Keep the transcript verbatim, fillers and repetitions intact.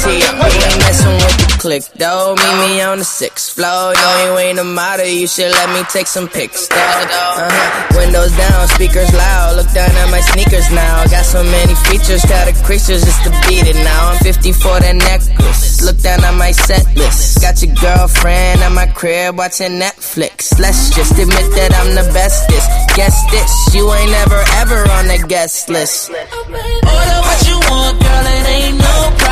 T up. You ain't messing with the click, though. Meet me on the sixth floor. No, you ain't a model, you should let me take some pics, though. Uh-huh. Windows down, speakers loud. Look down at my sneakers now. Got so many features, tell the creatures just to beat it now. I'm fifty for that necklace. Look down at my set list. Got your girlfriend at my crib watching Netflix. Let's just admit that I'm the bestest. Guess this, you ain't never ever on the guest list. Order what you want, girl, it ain't no problem.